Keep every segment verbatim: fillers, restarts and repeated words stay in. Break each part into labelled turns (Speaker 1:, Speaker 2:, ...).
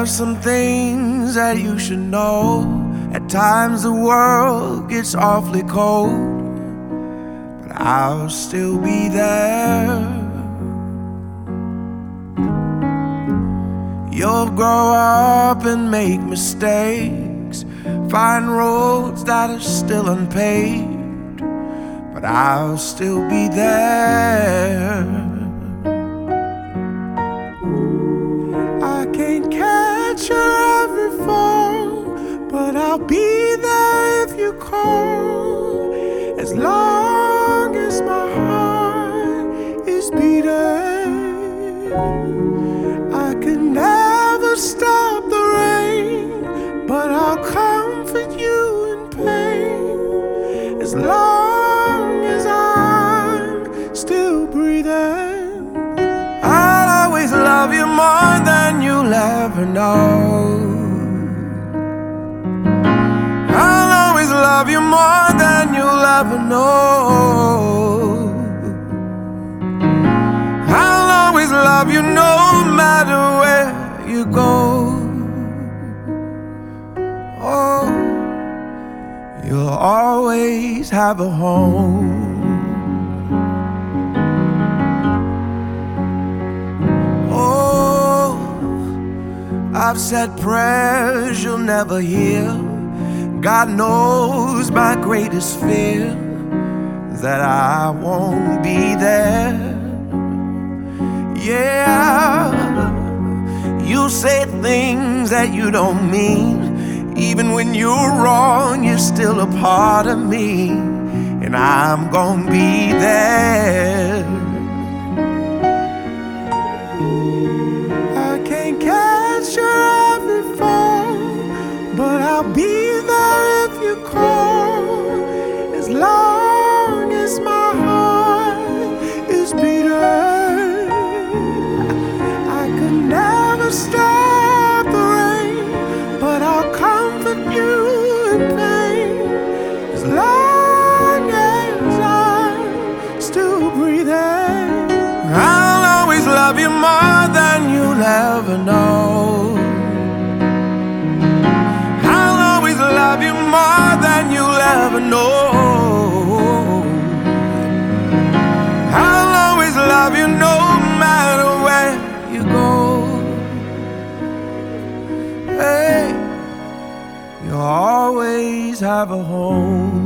Speaker 1: are some things that you should know. At times the world gets awfully cold, but I'll still be there. You'll grow up and make mistakes, find roads that are still unpaved, but I'll still be there. I can't catch your every fall, but I'll be there if you call. As long as my heart is beating, I can never stop the rain, but I'll comfort you in pain. As long as I'm still breathing, I'll always love you more than you'll ever know. I'll always love you more than you'll ever know. I'll always love you no matter where you go. Oh, you'll always have a home. Oh, I've said prayers you'll never hear. God knows my greatest fear is that I won't be there. Yeah, you say things that you don't mean. Even when you're wrong, you're still a part of me, and I'm gonna be there. I can't catch your every fall, but I'll be there if you call. As long as my heart is beating, I could never stop the rain, but I'll comfort you in pain. As long as I'm still breathing, I'll always love you more than you'll ever know. I'll always love you more than you'll ever know. I'll always love you no matter where you go. Hey, you'll always have a home.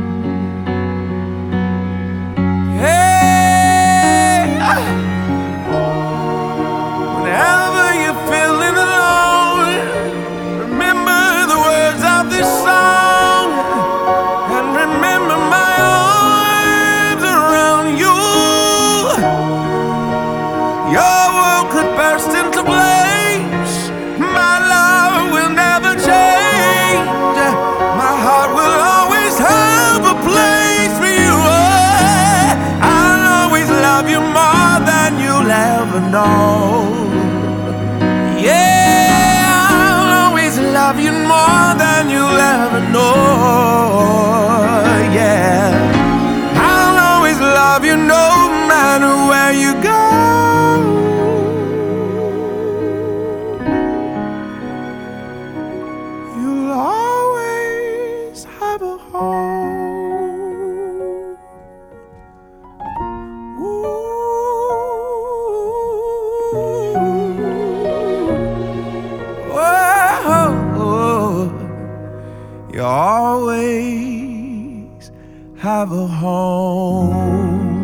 Speaker 1: Hey, whenever you're feeling alone, remember the words of this song, and remember my arms around you. Your world could burst into flames, my love will never change. My heart will always have a place for you. I'll always love you more than you'll ever know. Yeah, I'll always love you more than you'll ever know. Yeah, I'll always love you no matter where you go. You'll always have a home. Ooh. Whoa. You always have a home.